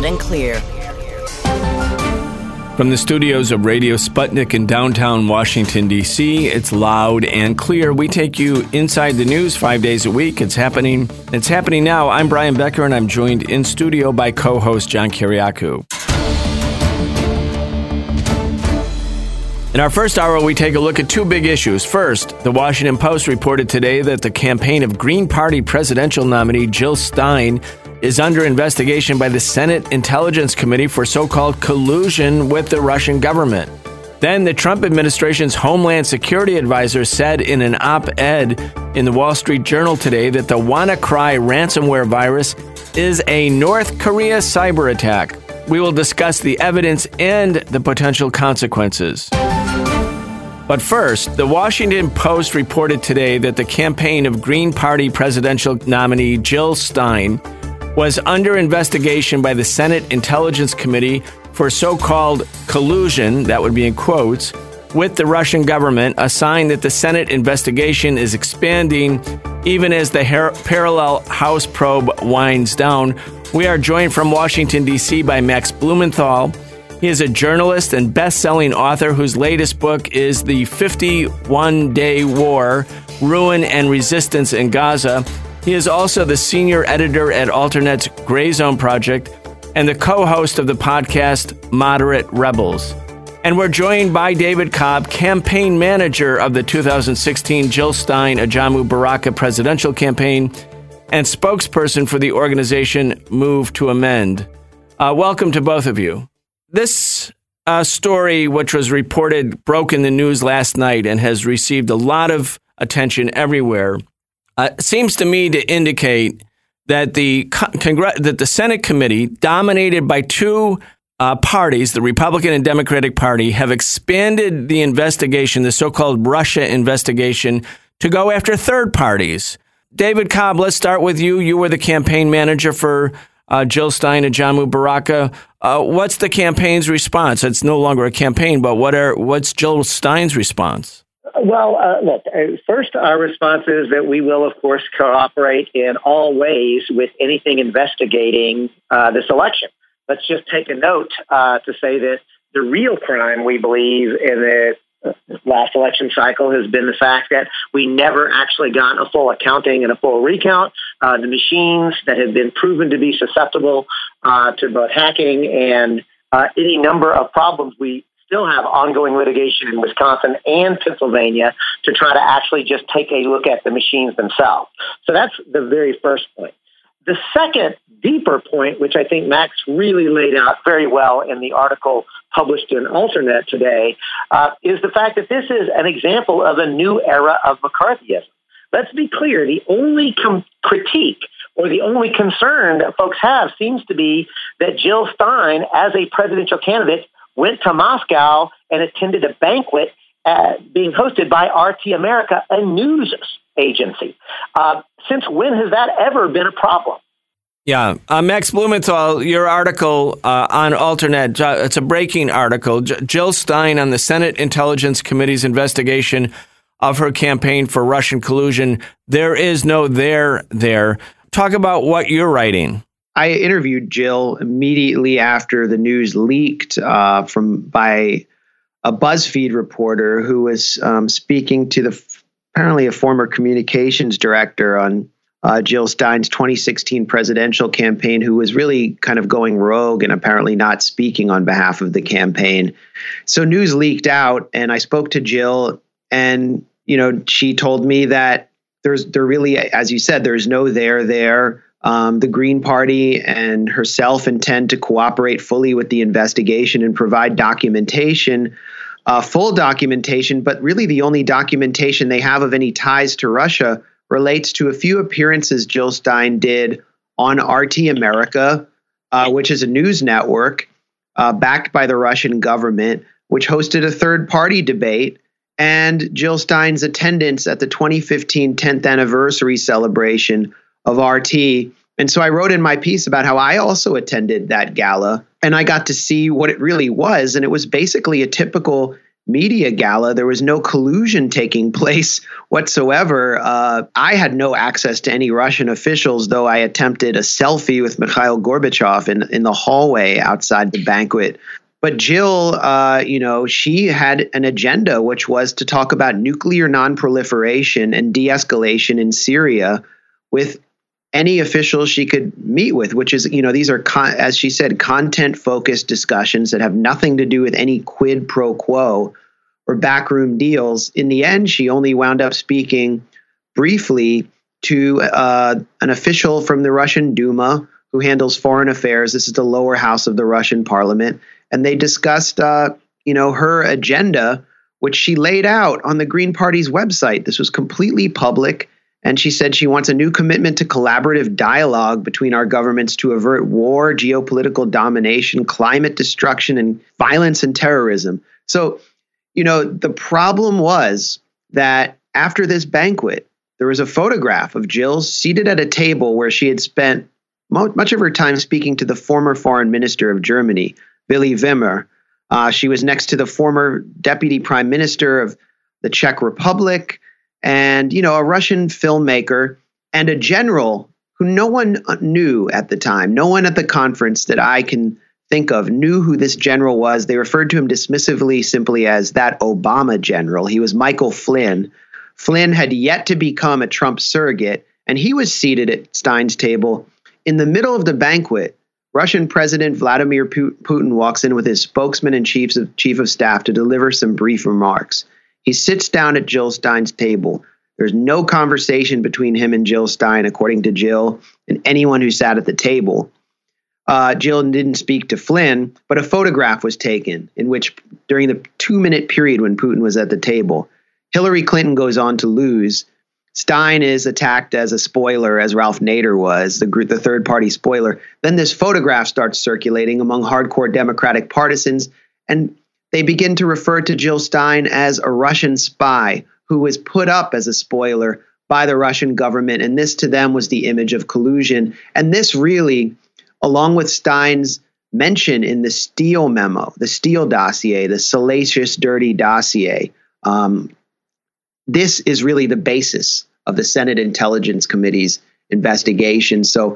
loud and clear. From the studios of Radio Sputnik in downtown Washington, D.C., it's loud and clear. We take you inside the news 5 days a week. It's happening now. I'm Brian Becker, and I'm joined in studio by co-host John Kiriakou. In our first hour, we take a look at two big issues. First, the Washington Post reported today that the campaign of Green Party presidential nominee Jill Stein is under investigation by the Senate Intelligence Committee for so-called collusion with the Russian government. Then the Trump administration's Homeland Security advisor said in an op-ed in the Wall Street Journal today that the WannaCry ransomware virus is a North Korea cyber attack. We will discuss the evidence and the potential consequences. But first, the Washington Post reported today that the campaign of Green Party presidential nominee Jill Stein was under investigation by the Senate Intelligence Committee for so-called collusion, that would be in quotes, with the Russian government, a sign that the Senate investigation is expanding even as the parallel House probe winds down. We are joined from Washington, D.C. by Max Blumenthal. He is a journalist and best-selling author whose latest book is The 51-Day War, Ruin and Resistance in Gaza. He is also the senior editor at Alternet's Gray Zone Project and the co-host of the podcast Moderate Rebels. And we're joined by David Cobb, campaign manager of the 2016 Jill Stein Ajamu Baraka presidential campaign and spokesperson for the organization Move to Amend. Welcome to both of you. This story, which was reported, broke in the news last night and has received a lot of attention everywhere, seems to me to indicate that the Senate committee, dominated by two parties, the Republican and Democratic Party, have expanded the investigation, the so-called Russia investigation, to go after third parties. David Cobb, let's start with you. You were the campaign manager for Jill Stein Ajamu Baraka. What's the campaign's response? It's no longer a campaign, but what's Jill Stein's response? Well, look, first, our response is that we will, of course, cooperate in all ways with anything investigating this election. Let's just take a note to say that the real crime, we believe, in the last election cycle has been the fact that we never actually got a full accounting and a full recount. The machines that have been proven to be susceptible to both hacking and any number of problems, we still have ongoing litigation in Wisconsin and Pennsylvania to try to actually just take a look at the machines themselves. So that's the very first point. The second, deeper point, which I think Max really laid out very well in the article published in Alternet today, is the fact that this is an example of a new era of McCarthyism. Let's be clear, the only critique or the only concern that folks have seems to be that Jill Stein, as a presidential candidate, went to Moscow and attended a banquet being hosted by RT America, a news agency. Since when has that ever been a problem? Yeah. Max Blumenthal, your article on Alternet, it's a breaking article. Jill Stein on the Senate Intelligence Committee's investigation of her campaign for Russian collusion. There is no there there. Talk about what you're writing. I interviewed Jill immediately after the news leaked by a BuzzFeed reporter who was speaking to apparently a former communications director on Jill Stein's 2016 presidential campaign, who was really kind of going rogue and apparently not speaking on behalf of the campaign. So news leaked out, and I spoke to Jill, and she told me that there really, as you said, there's no there. The Green Party and herself intend to cooperate fully with the investigation and provide documentation, full documentation, but really the only documentation they have of any ties to Russia relates to a few appearances Jill Stein did on RT America, which is a news network backed by the Russian government, which hosted a third-party debate, and Jill Stein's attendance at the 2015 10th anniversary celebration of RT. And so I wrote in my piece about how I also attended that gala, and I got to see what it really was. And it was basically a typical media gala. There was no collusion taking place whatsoever. I had no access to any Russian officials, though I attempted a selfie with Mikhail Gorbachev in the hallway outside the banquet. But Jill, she had an agenda, which was to talk about nuclear nonproliferation and de-escalation in Syria with any official she could meet with, which is, these are, as she said, content-focused discussions that have nothing to do with any quid pro quo or backroom deals. In the end, she only wound up speaking briefly to an official from the Russian Duma who handles foreign affairs. This is the lower house of the Russian parliament. And they discussed, her agenda, which she laid out on the Green Party's website. This was completely public. And she said she wants a new commitment to collaborative dialogue between our governments to avert war, geopolitical domination, climate destruction, and violence and terrorism. So, the problem was that after this banquet, there was a photograph of Jill seated at a table where she had spent much of her time speaking to the former foreign minister of Germany, Willy Wimmer. She was next to the former deputy prime minister of the Czech Republic, and, a Russian filmmaker and a general who no one knew at the time. No one at the conference that I can think of knew who this general was. They referred to him dismissively simply as that Obama general. He was Michael Flynn. Flynn had yet to become a Trump surrogate, and he was seated at Stein's table. In the middle of the banquet, Russian President Vladimir Putin walks in with his spokesman and chief of staff to deliver some brief remarks. He sits down at Jill Stein's table. There's no conversation between him and Jill Stein, according to Jill and anyone who sat at the table. Jill didn't speak to Flynn, but a photograph was taken in which, during the 2-minute period when Putin was at the table, Hillary Clinton goes on to lose. Stein is attacked as a spoiler, as Ralph Nader was, the third-party spoiler. Then this photograph starts circulating among hardcore Democratic partisans, and they begin to refer to Jill Stein as a Russian spy who was put up as a spoiler by the Russian government. And this to them was the image of collusion. And this really, along with Stein's mention in the Steele memo, the Steele dossier, the salacious, dirty dossier, this is really the basis of the Senate Intelligence Committee's investigation. So,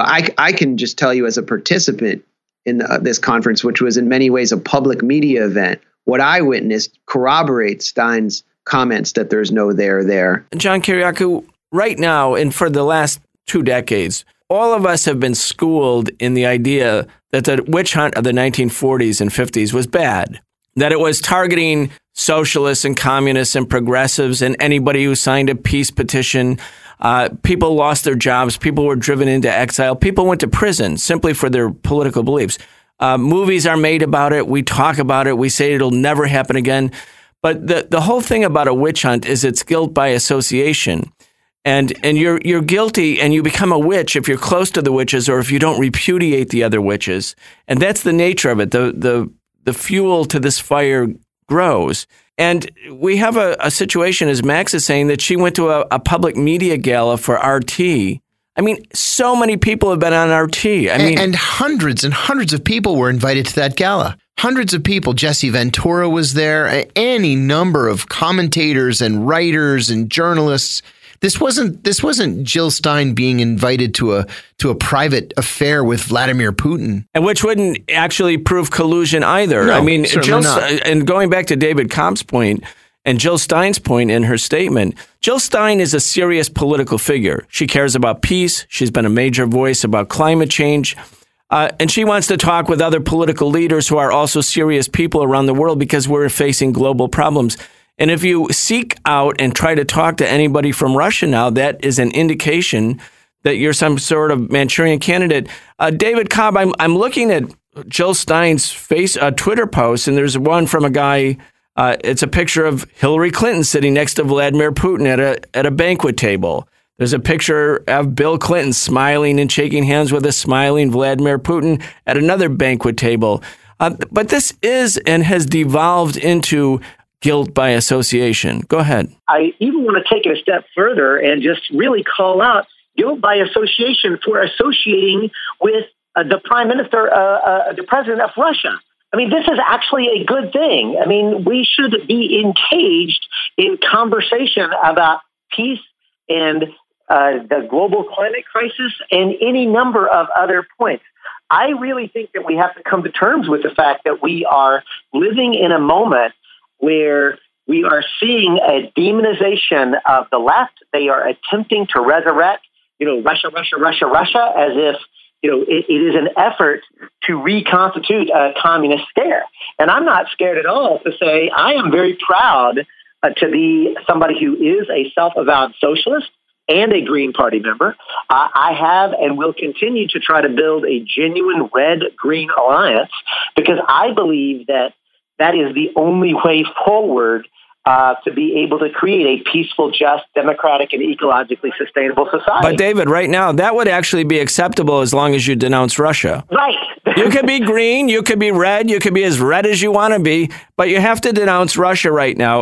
I can just tell you as a participant in this conference, which was in many ways a public media event, what I witnessed corroborates Stein's comments that there's no there. John Kiriakou, right now and for the last 2 decades, all of us have been schooled in the idea that the witch hunt of the 1940s and 50s was bad, that it was targeting socialists and communists and progressives and anybody who signed a peace petition. People lost their jobs. People were driven into exile. People went to prison simply for their political beliefs. Movies are made about it. We talk about it. We say it'll never happen again. But the whole thing about a witch hunt is it's guilt by association. And you're guilty and you become a witch if you're close to the witches or if you don't repudiate the other witches. And that's the nature of it. The fuel to this fire grows. And we have a situation, as Max is saying, that she went to a public media gala for RT. I mean, so many people have been on RT. And hundreds and hundreds of people were invited to that gala. Hundreds of people. Jesse Ventura was there. Any number of commentators and writers and journalists. This wasn't Jill Stein being invited to a private affair with Vladimir Putin, and which wouldn't actually prove collusion either. No, I mean, and going back to David Cobb's point and Jill Stein's point in her statement, Jill Stein is a serious political figure. She cares about peace. She's been a major voice about climate change. And she wants to talk with other political leaders who are also serious people around the world because we're facing global problems. And if you seek out and try to talk to anybody from Russia now, that is an indication that you're some sort of Manchurian candidate. David Cobb, I'm looking at Jill Stein's Twitter post, and there's one from a guy. It's a picture of Hillary Clinton sitting next to Vladimir Putin at a banquet table. There's a picture of Bill Clinton smiling and shaking hands with a smiling Vladimir Putin at another banquet table. But this is and has devolved into guilt by association. Go ahead. I even want to take it a step further and just really call out guilt by association for associating with the prime minister, the president of Russia. I mean, this is actually a good thing. I mean, we should be engaged in conversation about peace and the global climate crisis and any number of other points. I really think that we have to come to terms with the fact that we are living in a moment where we are seeing a demonization of the left. They are attempting to resurrect, Russia, as if, it is an effort to reconstitute a communist scare. And I'm not scared at all to say I am very proud to be somebody who is a self-avowed socialist and a Green Party member. I have and will continue to try to build a genuine red-green alliance because I believe that is the only way forward to be able to create a peaceful, just, democratic, and ecologically sustainable society. But David, right now, that would actually be acceptable as long as you denounce Russia. Right. You could be green, you could be red, you could be as red as you want to be, but you have to denounce Russia right now.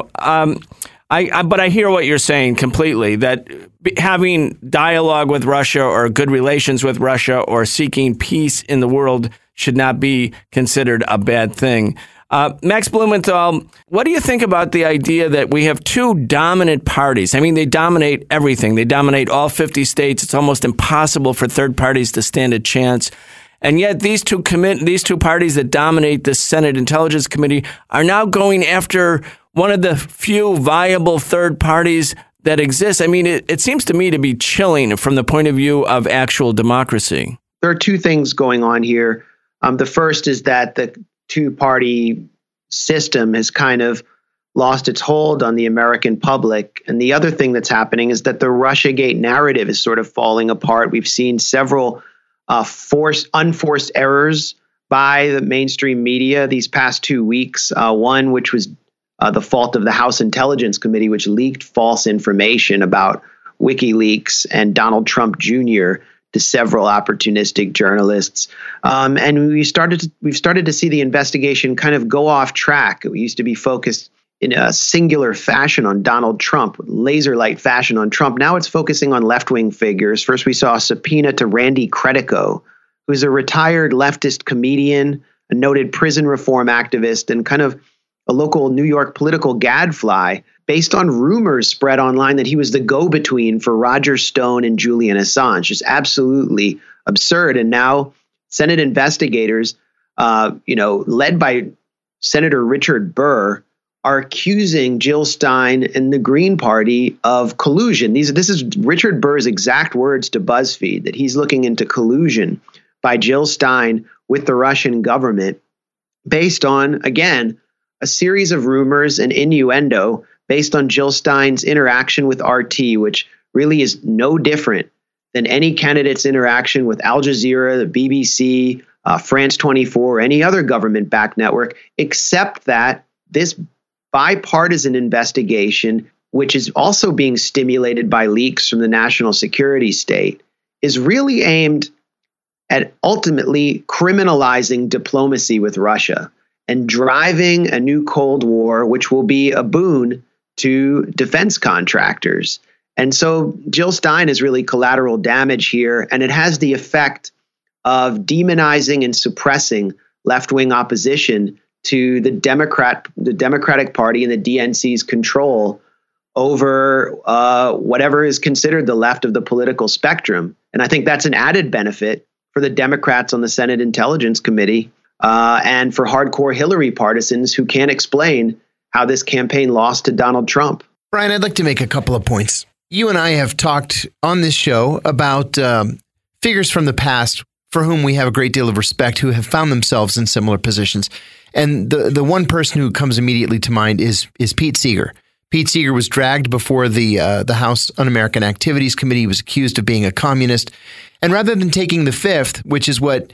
But I hear what you're saying completely, that having dialogue with Russia or good relations with Russia or seeking peace in the world should not be considered a bad thing. Max Blumenthal, what do you think about the idea that we have two dominant parties? I mean, they dominate everything. They dominate all 50 states. It's almost impossible for third parties to stand a chance. And yet these two parties that dominate the Senate Intelligence Committee are now going after one of the few viable third parties that exists. I mean, it seems to me to be chilling from the point of view of actual democracy. There are two things going on here. The first is that the two-party system has kind of lost its hold on the American public. And the other thing that's happening is that the Russiagate narrative is sort of falling apart. We've seen several unforced errors by the mainstream media these past 2 weeks. One, which was the fault of the House Intelligence Committee, which leaked false information about WikiLeaks and Donald Trump Jr. to several opportunistic journalists. And we've started to see the investigation kind of go off track. It used to be focused in a singular fashion on Donald Trump, laser-light fashion on Trump. Now it's focusing on left-wing figures. First, we saw a subpoena to Randy Credico, who's a retired leftist comedian, a noted prison reform activist, and kind of a local New York political gadfly, based on rumors spread online that he was the go-between for Roger Stone and Julian Assange. Just absolutely absurd. And now Senate investigators, led by Senator Richard Burr, are accusing Jill Stein and the Green Party of collusion. This is Richard Burr's exact words to BuzzFeed, that he's looking into collusion by Jill Stein with the Russian government based on, again, a series of rumors and innuendo based on Jill Stein's interaction with RT, which really is no different than any candidate's interaction with Al Jazeera, the BBC, France 24, or any other government-backed network, except that this bipartisan investigation, which is also being stimulated by leaks from the national security state, is really aimed at ultimately criminalizing diplomacy with Russia and driving a new Cold War, which will be a boon to defense contractors. And so Jill Stein is really collateral damage here, and it has the effect of demonizing and suppressing left-wing opposition to the Democratic Party and the DNC's control over whatever is considered the left of the political spectrum. And I think that's an added benefit for the Democrats on the Senate Intelligence Committee and for hardcore Hillary partisans who can't explain how this campaign lost to Donald Trump. Brian, I'd like to make a couple of points. You and I have talked on this show about figures from the past for whom we have a great deal of respect, who have found themselves in similar positions. And the one person who comes immediately to mind is Pete Seeger. Pete Seeger was dragged before the House Un-American Activities Committee. He was accused of being a communist. And rather than taking the fifth, which is what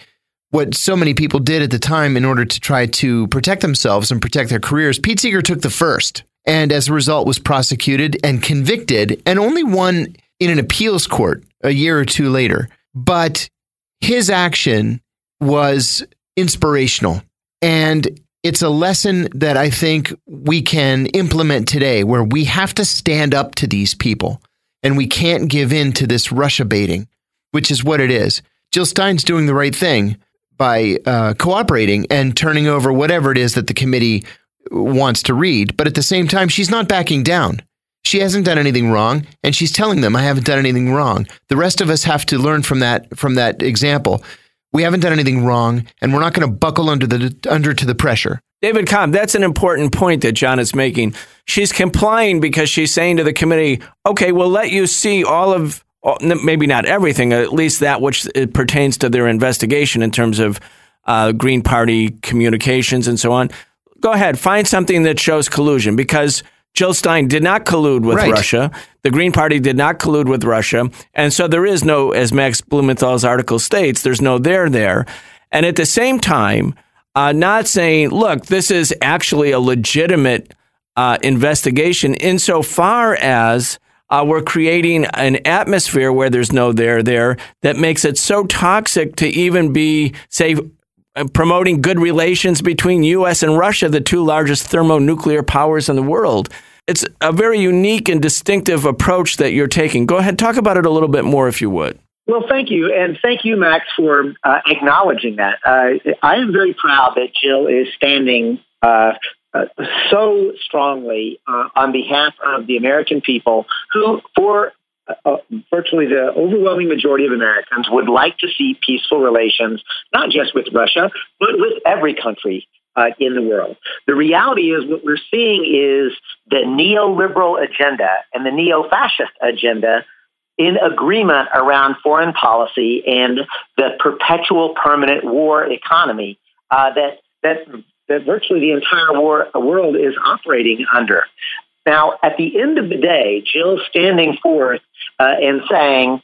so many people did at the time in order to try to protect themselves and protect their careers, Pete Seeger took the first. And as a result was prosecuted and convicted and only won in an appeals court a year or two later. But his action was inspirational. And it's a lesson that I think we can implement today, where we have to stand up to these people and we can't give in to this Russia baiting, which is what it is. Jill Stein's doing the right thing, cooperating and turning over whatever it is that the committee wants to read. But at the same time, she's not backing down. She hasn't done anything wrong, and she's telling them, I haven't done anything wrong. The rest of us have to learn from that example. We haven't done anything wrong, and we're not going to buckle under to the pressure. David Cobb, that's an important point that John is making. She's complying because she's saying to the committee, okay, we'll let you see all of, maybe not everything, at least that which it pertains to their investigation in terms of Green Party communications and so on. Go ahead, find something that shows collusion, because Jill Stein did not collude with Russia. The Green Party did not collude with Russia. And so there is no, as Max Blumenthal's article states, there's no there. And at the same time, not saying, look, this is actually a legitimate investigation insofar as we're creating an atmosphere where there's no there that makes it so toxic to even be, say, promoting good relations between U.S. and Russia, the two largest thermonuclear powers in the world. It's a very unique and distinctive approach that you're taking. Go ahead, talk about it a little bit more, if you would. Well, thank you. And thank you, Max, for acknowledging that. I am very proud that Jill is standing so strongly on behalf of the American people who, for virtually the overwhelming majority of Americans, would like to see peaceful relations, not just with Russia, but with every country in the world. The reality is what we're seeing is the neoliberal agenda and the neo-fascist agenda in agreement around foreign policy and the perpetual permanent war economy that virtually the entire world is operating under. Now, at the end of the day, Jill's standing forth and saying,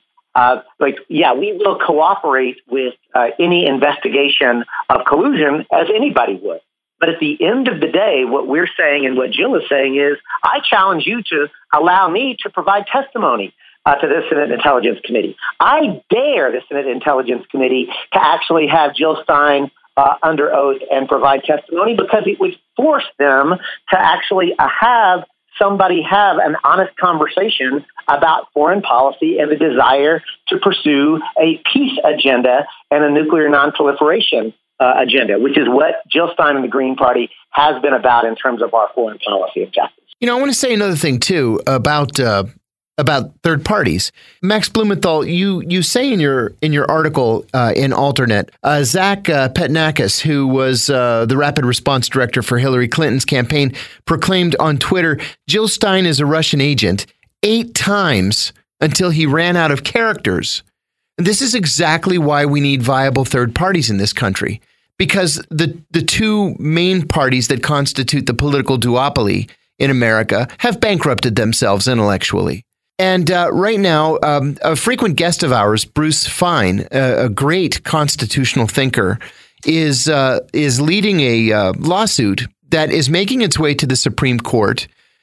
we will cooperate with any investigation of collusion as anybody would. But at the end of the day, what we're saying and what Jill is saying is, I challenge you to allow me to provide testimony to the Senate Intelligence Committee. I dare the Senate Intelligence Committee to actually have Jill Stein under oath and provide testimony, because it would force them to actually have somebody have an honest conversation about foreign policy and the desire to pursue a peace agenda and a nuclear nonproliferation agenda, which is what Jill Stein and the Green Party has been about in terms of our foreign policy objectives. I want to say another thing, too, about third parties. Max Blumenthal, you say in your article in Alternate, Zach Petnakis, who was the rapid response director for Hillary Clinton's campaign, proclaimed on Twitter, Jill Stein is a Russian agent 8 times until he ran out of characters. And this is exactly why we need viable third parties in this country, because the two main parties that constitute the political duopoly in America have bankrupted themselves intellectually. And right now, a frequent guest of ours, Bruce Fein, a great constitutional thinker, is leading a lawsuit that is making its way to the Supreme Court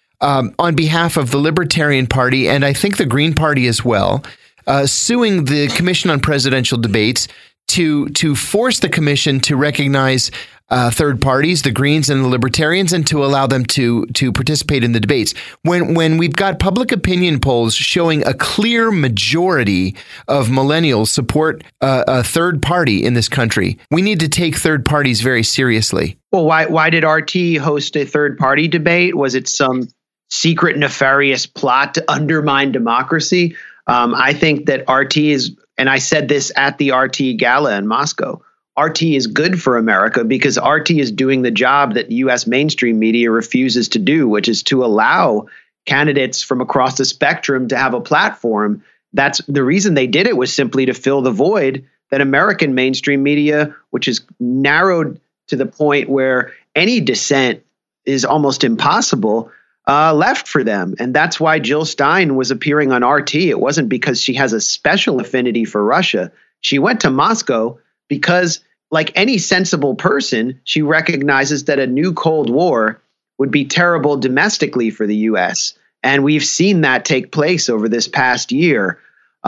on behalf of the Libertarian Party and I think the Green Party as well, suing the Commission on Presidential Debates to force the commission to recognize third parties, the Greens and the Libertarians, and to allow them to participate in the debates. When we've got public opinion polls showing a clear majority of millennials support a third party in this country, we need to take third parties very seriously. Well, why did RT host a third party debate? Was it some secret nefarious plot to undermine democracy? I think that RT is, and I said this at the RT Gala in Moscow, RT is good for America because RT is doing the job that U.S. mainstream media refuses to do, which is to allow candidates from across the spectrum to have a platform. That's the reason they did it, was simply to fill the void that American mainstream media, which is narrowed to the point where any dissent is almost impossible, left for them. And that's why Jill Stein was appearing on RT. It wasn't because she has a special affinity for Russia. She went to Moscow because, like any sensible person, she recognizes that a new Cold War would be terrible domestically for the U.S. And we've seen that take place over this past year.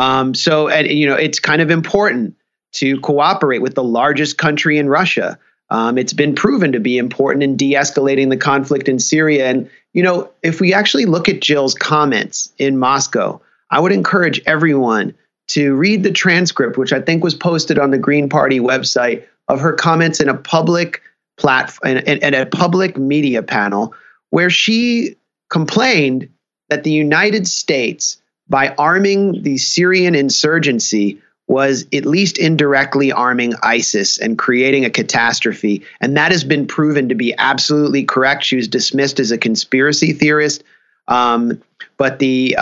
It's kind of important to cooperate with the largest country in Russia. It's been proven to be important in de-escalating the conflict in Syria. And, if we actually look at Jill's comments in Moscow, I would encourage everyone to read the transcript, which I think was posted on the Green Party website of her comments in a public platform and a public media panel where she complained that the United States, by arming the Syrian insurgency, was at least indirectly arming ISIS and creating a catastrophe. And that has been proven to be absolutely correct. She was dismissed as a conspiracy theorist. But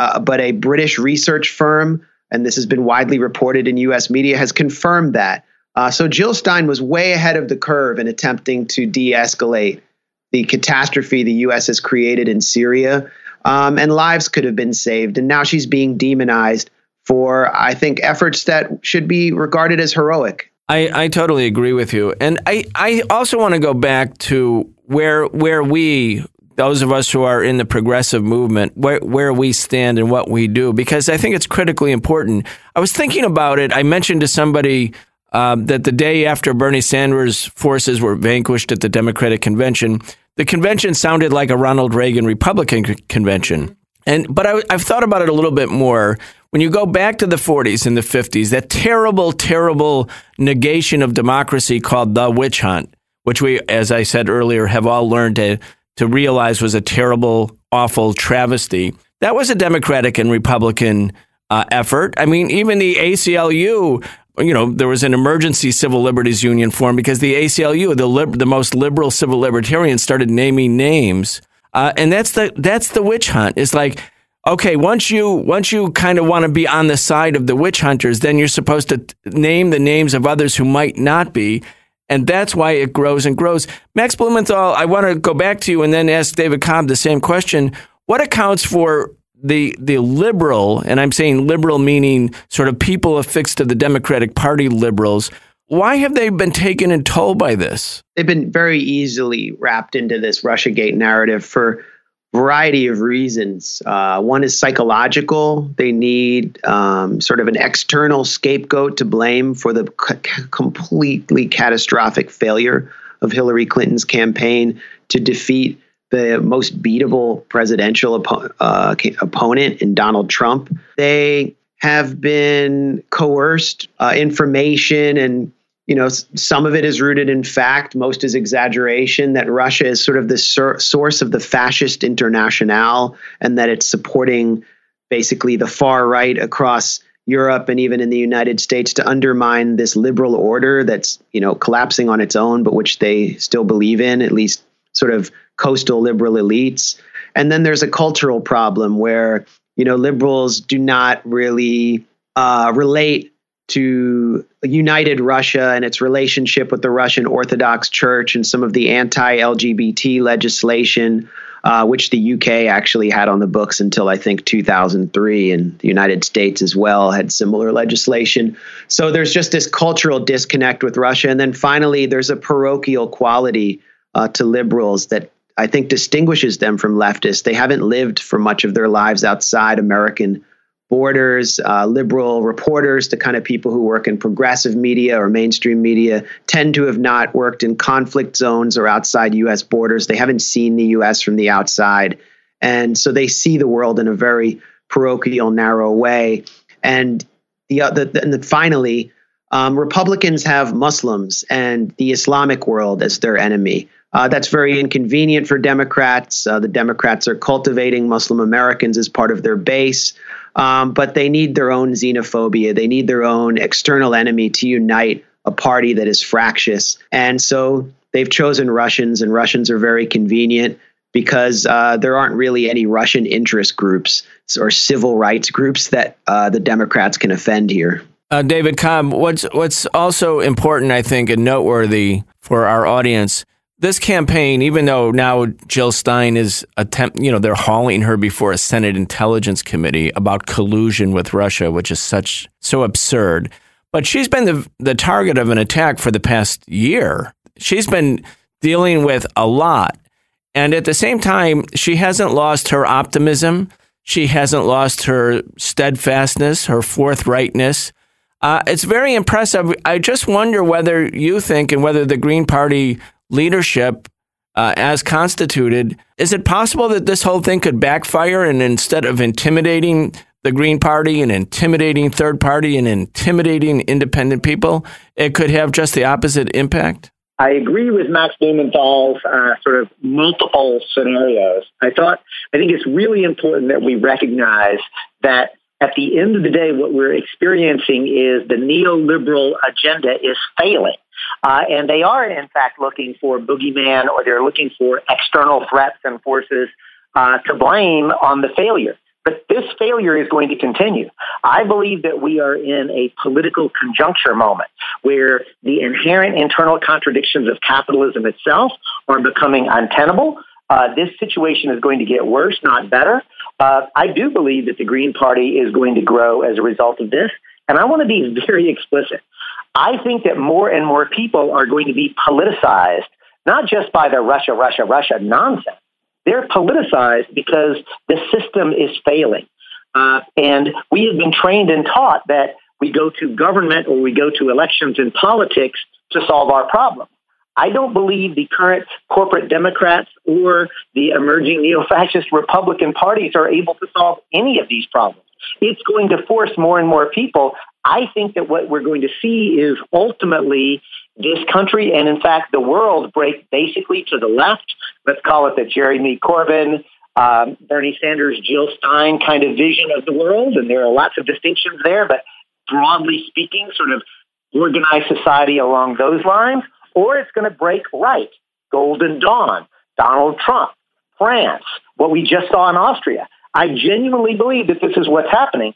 a British research firm, and this has been widely reported in U.S. media, has confirmed that. So Jill Stein was way ahead of the curve in attempting to de-escalate the catastrophe the U.S. has created in Syria, and lives could have been saved. And now she's being demonized for, I think, efforts that should be regarded as heroic. I totally agree with you. And I also want to go back to where we, those of us who are in the progressive movement, where we stand and what we do, because I think it's critically important. I was thinking about it. I mentioned to somebody that the day after Bernie Sanders' forces were vanquished at the Democratic Convention, the convention sounded like a Ronald Reagan Republican convention. But I've thought about it a little bit more. When you go back to the 40s and the 50s, that terrible, terrible negation of democracy called the witch hunt, which we, as I said earlier, have all learned to realize was a terrible, awful travesty. That was a Democratic and Republican effort. I mean, even the ACLU, there was an emergency civil liberties union formed because the ACLU, the most liberal civil libertarians, started naming names. And that's the witch hunt. It's like, okay, once you kind of want to be on the side of the witch hunters, then you're supposed to name the names of others who might not be. And that's why it grows and grows. Max Blumenthal, I want to go back to you and then ask David Cobb the same question. What accounts for the liberal, and I'm saying liberal meaning sort of people affixed to the Democratic Party liberals, why have they been taken in toll by this? They've been very easily wrapped into this Russiagate narrative for a variety of reasons. One is psychological. They need sort of an external scapegoat to blame for the completely catastrophic failure of Hillary Clinton's campaign to defeat the most beatable presidential opponent in Donald Trump. They have been coerced information, and some of it is rooted in fact, most is exaggeration, that Russia is sort of the source of the fascist internationale, and that it's supporting basically the far right across Europe and even in the United States to undermine this liberal order that's collapsing on its own, but which they still believe in, at least sort of coastal liberal elites. And then there's a cultural problem where liberals do not really relate to united Russia and its relationship with the Russian Orthodox Church and some of the anti-LGBT legislation, which the UK actually had on the books until I think 2003, and the United States as well had similar legislation. So there's just this cultural disconnect with Russia. And then finally, there's a parochial quality to liberals that I think distinguishes them from leftists. They haven't lived for much of their lives outside American borders. Liberal reporters, the kind of people who work in progressive media or mainstream media, tend to have not worked in conflict zones or outside U.S. borders. They haven't seen the U.S. from the outside. And so they see the world in a very parochial, narrow way. And finally, Republicans have Muslims and the Islamic world as their enemy. That's very inconvenient for Democrats. The Democrats are cultivating Muslim Americans as part of their base, but they need their own xenophobia. They need their own external enemy to unite a party that is fractious. And so they've chosen Russians, and Russians are very convenient because there aren't really any Russian interest groups or civil rights groups that the Democrats can offend here. David Cobb, what's also important, I think, and noteworthy for our audience, this campaign, even though now Jill Stein is they're hauling her before a Senate Intelligence Committee about collusion with Russia, which is so absurd. But she's been the target of an attack for the past year. She's been dealing with a lot. And at the same time, she hasn't lost her optimism. She hasn't lost her steadfastness, her forthrightness. It's very impressive. I just wonder whether you think, and whether the Green Party leadership, as constituted, is it possible that this whole thing could backfire, and instead of intimidating the Green Party and intimidating third party and intimidating independent people, it could have just the opposite impact? I agree with Max Blumenthal's sort of multiple scenarios. I think it's really important that we recognize that at the end of the day, what we're experiencing is the neoliberal agenda is failing. And they are, in fact, looking for boogeyman, or they're looking for external threats and forces to blame on the failure. But this failure is going to continue. I believe that we are in a political conjuncture moment where the inherent internal contradictions of capitalism itself are becoming untenable. This situation is going to get worse, not better. I do believe that the Green Party is going to grow as a result of this. And I want to be very explicit. I think that more and more people are going to be politicized, not just by the Russia nonsense. They're politicized because the system is failing. And we have been trained and taught that we go to government or we go to elections and politics to solve our problems. I don't believe the current corporate Democrats or the emerging neo-fascist Republican parties are able to solve any of these problems. It's going to force more and more people. I think that what we're going to see is ultimately this country and, in fact, the world break basically to the left. Let's call it the Jeremy Corbyn, Bernie Sanders, Jill Stein kind of vision of the world. And there are lots of distinctions there, but broadly speaking, sort of organized society along those lines. Or it's going to break right. Golden Dawn, Donald Trump, France, what we just saw in Austria. I genuinely believe that this is what's happening.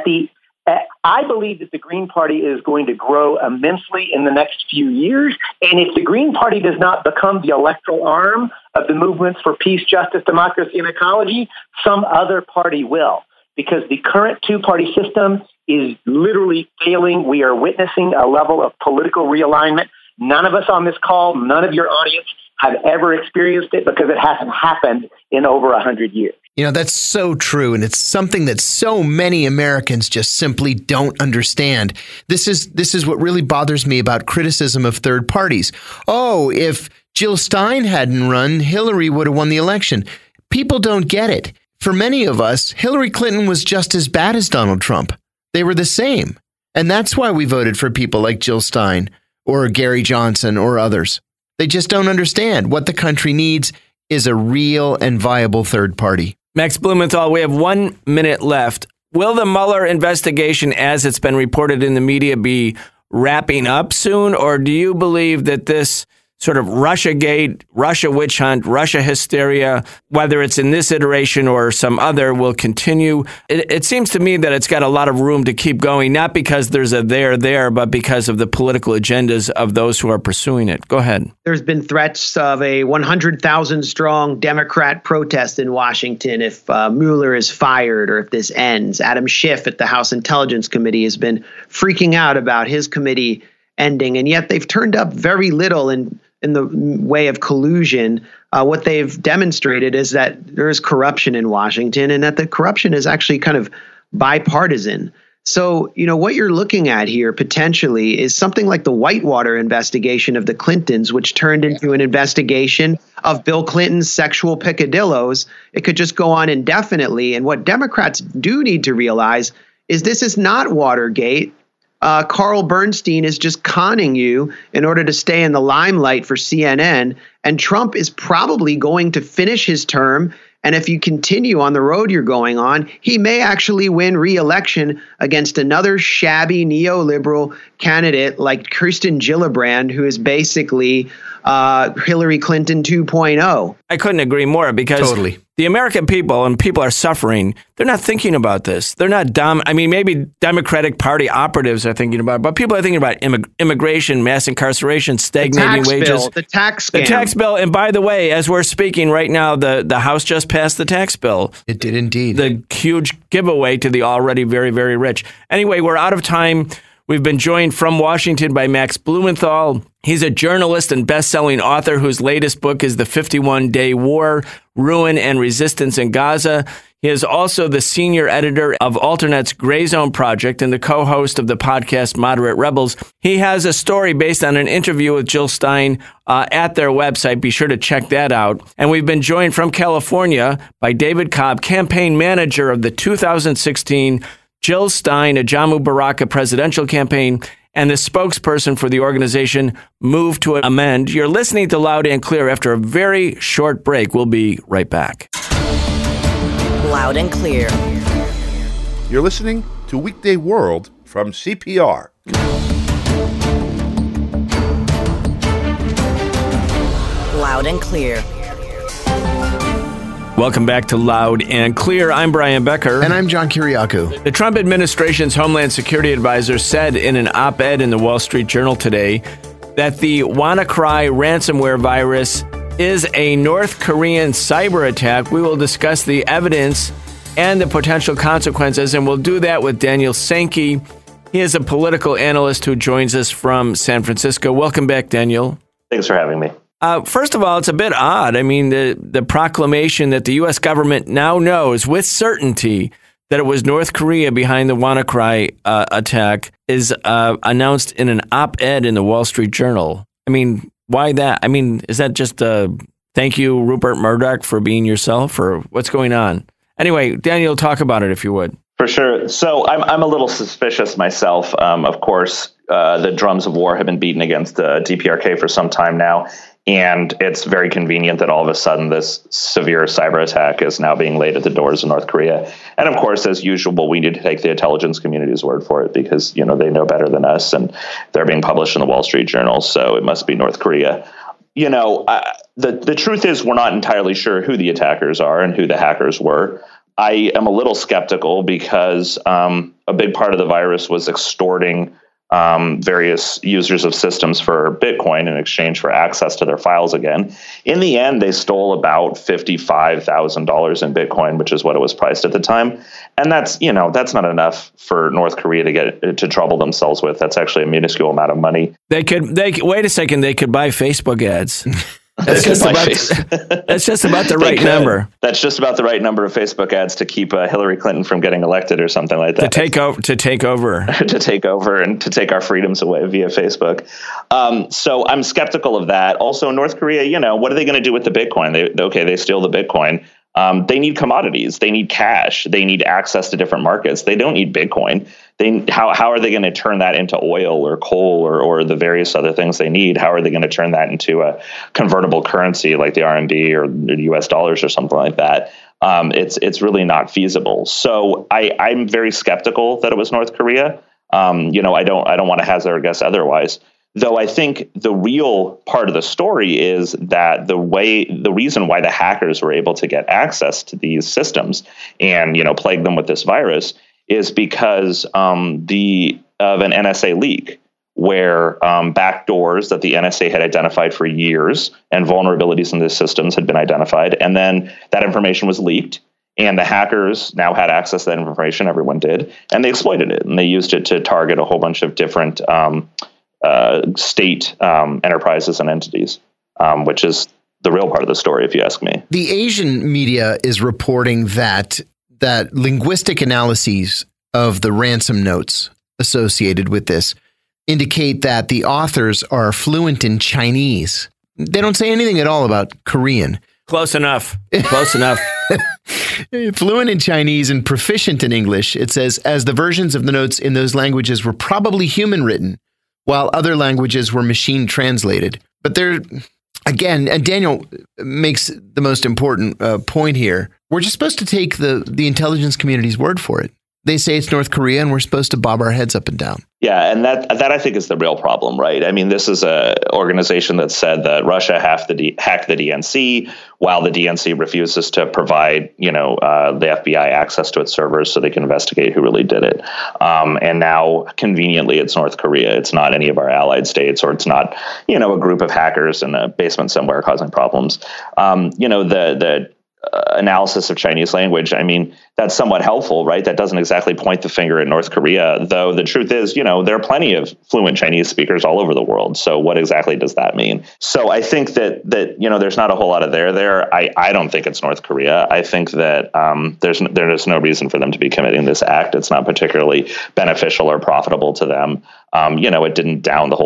I believe that the Green Party is going to grow immensely in the next few years. And if the Green Party does not become the electoral arm of the movements for peace, justice, democracy, and ecology, some other party will. Because the current two-party system is literally failing. We are witnessing a level of political realignment. None of us on this call, none of your audience have ever experienced it because it hasn't happened in over 100 years. You know, that's so true. And it's something that so many Americans just simply don't understand. This is what really bothers me about criticism of third parties. Oh, if Jill Stein hadn't run, Hillary would have won the election. People don't get it. For many of us, Hillary Clinton was just as bad as Donald Trump. They were the same. And that's why we voted for people like Jill Stein or Gary Johnson or others. They just don't understand. What the country needs is a real and viable third party. Max Blumenthal, we have 1 minute left. Will the Mueller investigation, as it's been reported in the media, be wrapping up soon? Or do you believe that this sort of Russiagate, Russia witch hunt, Russia hysteria, whether it's in this iteration or some other, will continue? It seems to me that it's got a lot of room to keep going, not because there's a there, but because of the political agendas of those who are pursuing it. Go ahead. There's been threats of a 100,000 strong Democrat protest in Washington if Mueller is fired or if this ends. Adam Schiff at the House Intelligence Committee has been freaking out about his committee ending, and yet they've turned up very little in the way of collusion. What they've demonstrated is that there is corruption in Washington and that the corruption is actually kind of bipartisan. So, you know, what you're looking at here potentially is something like the Whitewater investigation of the Clintons, which turned into an investigation of Bill Clinton's sexual peccadillos. It could just go on indefinitely. And what Democrats do need to realize is this is not Watergate. Carl Bernstein is just conning you in order to stay in the limelight for CNN. And Trump is probably going to finish his term. And if you continue on the road you're going on, he may actually win re-election against another shabby neoliberal candidate like Kirsten Gillibrand, who is basically Hillary Clinton 2.0. I couldn't agree more because the American people, and people are suffering, they're not thinking about this. They're not dumb. I mean, maybe Democratic Party operatives are thinking about it, but people are thinking about immigration, mass incarceration, stagnating wages. The tax scam. The tax bill. And by the way, as we're speaking right now, the House just passed the tax bill. It did indeed. The huge giveaway to the already very, very rich. Anyway, we're out of time. We've been joined from Washington by Max Blumenthal. He's a journalist and best-selling author whose latest book is The 51-Day War, Ruin and Resistance in Gaza. He is also the senior editor of Alternet's Gray Zone Project and the co-host of the podcast Moderate Rebels. He has a story based on an interview with Jill Stein at their website. Be sure to check that out. And we've been joined from California by David Cobb, campaign manager of the 2016 Jill Stein Ajamu Baraka presidential campaign and the spokesperson for the organization Move to Amend. You're listening to Loud and Clear after a very short break. We'll be right back. Loud and Clear. You're listening to Weekday World from CPR. Loud and Clear. Welcome back to Loud and Clear. I'm Brian Becker. And I'm John Kiriakou. The Trump administration's Homeland Security advisor said in an op-ed in the Wall Street Journal today that the WannaCry ransomware virus is a North Korean cyber attack. We will discuss the evidence and the potential consequences, and we'll do that with Daniel Sankey. He is a political analyst who joins us from San Francisco. Welcome back, Daniel. Thanks for having me. First of all, it's a bit odd. I mean, the proclamation that the U.S. government now knows with certainty that it was North Korea behind the WannaCry attack is announced in an op-ed in the Wall Street Journal. I mean, why that? I mean, is that just thank you, Rupert Murdoch, for being yourself, or what's going on? Anyway, Daniel, talk about it if you would. For sure. So I'm a little suspicious myself. Of course, the drums of war have been beaten against DPRK for some time now. And it's very convenient that all of a sudden this severe cyber attack is now being laid at the doors of North Korea. And of course, as usual, we need to take the intelligence community's word for it because, they know better than us and they're being published in the Wall Street Journal. So it must be North Korea. The truth is we're not entirely sure who the attackers are and who the hackers were. I am a little skeptical because a big part of the virus was extorting various users of systems for Bitcoin in exchange for access to their files again. In the end, they stole about $55,000 in Bitcoin, which is what it was priced at the time. And that's not enough for North Korea to trouble themselves with. That's actually a minuscule amount of money. They could wait a second. They could buy Facebook ads. That's just about the right number. That's just about the right number of Facebook ads to keep Hillary Clinton from getting elected or something like that. To take over and to take our freedoms away via Facebook. So I'm skeptical of that. Also, North Korea, what are they going to do with the Bitcoin? They steal the Bitcoin. They need commodities. They need cash. They need access to different markets. They don't need Bitcoin. How are they going to turn that into oil or coal or the various other things they need? How are they going to turn that into a convertible currency like the RMB or the US dollars or something like that? It's really not feasible. So I'm very skeptical that it was North Korea. I don't want to hazard a guess otherwise. Though I think the real part of the story is that the reason why the hackers were able to get access to these systems and, plague them with this virus is because of an NSA leak where backdoors that the NSA had identified for years and vulnerabilities in the systems had been identified. And then that information was leaked. And the hackers now had access to that information. Everyone did. And they exploited it. And they used it to target a whole bunch of different state enterprises and entities, which is the real part of the story, if you ask me. The Asian media is reporting that linguistic analyses of the ransom notes associated with this indicate that the authors are fluent in Chinese. They don't say anything at all about Korean. Close enough. Fluent in Chinese and proficient in English, it says, as the versions of the notes in those languages were probably human written, while other languages were machine translated. But again, and Daniel makes the most important point here. We're just supposed to take the intelligence community's word for it. They say it's North Korea, and we're supposed to bob our heads up and down. Yeah, and that I think is the real problem, right? I mean, this is an organization that said that Russia hacked the DNC, while the DNC refuses to provide, the FBI access to its servers so they can investigate who really did it. And now, conveniently, it's North Korea. It's not any of our allied states, or it's not, a group of hackers in a basement somewhere causing problems. The analysis of Chinese language, I mean, that's somewhat helpful, right? That doesn't exactly point the finger at North Korea, though the truth is, there are plenty of fluent Chinese speakers all over the world. So what exactly does that mean? So I think that there's not a whole lot of there. I don't think it's North Korea. I think that there's no reason for them to be committing this act. It's not particularly beneficial or profitable to them. It didn't down the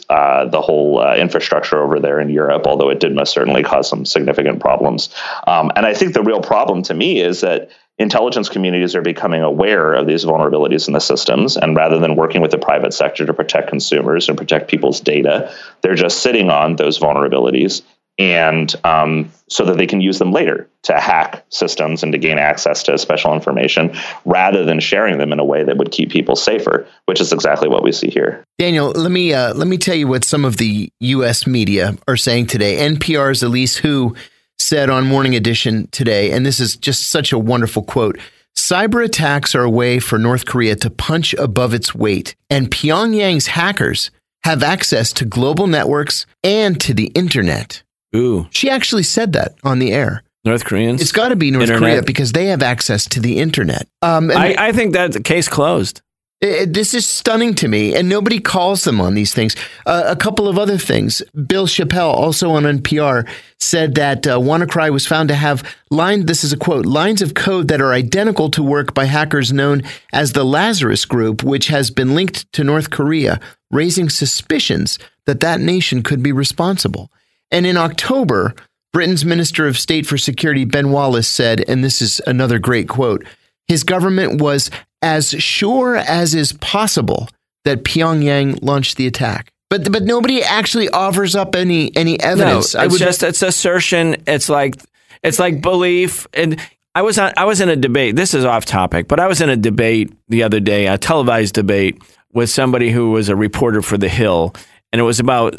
whole infrastructure over there in Europe, although it did most certainly cause some significant problems. And I think the real problem to me is that intelligence communities are becoming aware of these vulnerabilities in the systems, and rather than working with the private sector to protect consumers and protect people's data, they're just sitting on those vulnerabilities, and so that they can use them later to hack systems and to gain access to special information, rather than sharing them in a way that would keep people safer, which is exactly what we see here. Daniel, let me tell you what some of the U.S. media are saying today. NPR's Elise Hu said on Morning Edition today, and this is just such a wonderful quote: "Cyber attacks are a way for North Korea to punch above its weight, and Pyongyang's hackers have access to global networks and to the internet." Ooh. She actually said that on the air. North Koreans? It's got to be North Korea because they have access to the internet. I think that's a case closed. This is stunning to me, and nobody calls them on these things. A couple of other things. Bill Chappelle, also on NPR, said that WannaCry was found to have this is a quote, "lines of code that are identical to work by hackers known as the Lazarus Group, which has been linked to North Korea, raising suspicions that that nation could be responsible." And in October, Britain's Minister of State for Security, Ben Wallace, said, and this is another great quote, his government was as sure as is possible that Pyongyang launched the attack. But nobody actually offers up any evidence. No, it's assertion. It's like belief. And I was in a debate. This is off topic, but I was in a debate the other day, a televised debate with somebody who was a reporter for The Hill, and it was about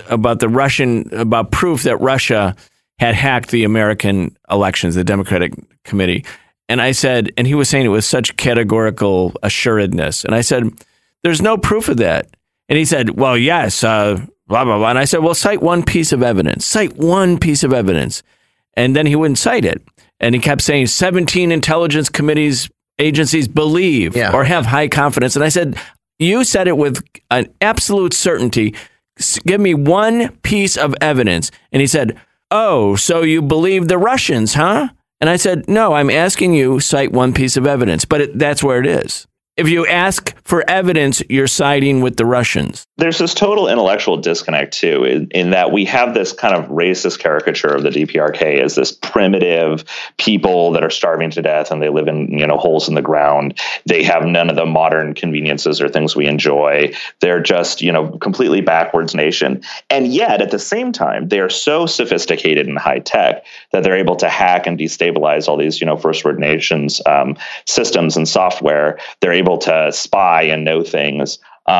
proof that Russia had hacked the American elections, the Democratic Committee. And I said, and he was saying it with such categorical assuredness. And I said, there's no proof of that. And he said, well, yes, blah, blah, blah. And I said, well, cite one piece of evidence. Cite one piece of evidence. And then he wouldn't cite it. And he kept saying 17 intelligence agencies believe or have high confidence. And I said, you said it with an absolute certainty. Give me one piece of evidence. And he said, oh, so you believe the Russians, huh? And I said, no, I'm asking you cite one piece of evidence, but that's where it is. If you ask for evidence, you're siding with the Russians. There's this total intellectual disconnect, too, in that we have this kind of racist caricature of the DPRK as this primitive people that are starving to death, and they live in, holes in the ground. They have none of the modern conveniences or things we enjoy. They're just, completely backwards nation. And yet, at the same time, they are so sophisticated and high tech that they're able to hack and destabilize all these, first world nations systems and software. They're able to spy and know things.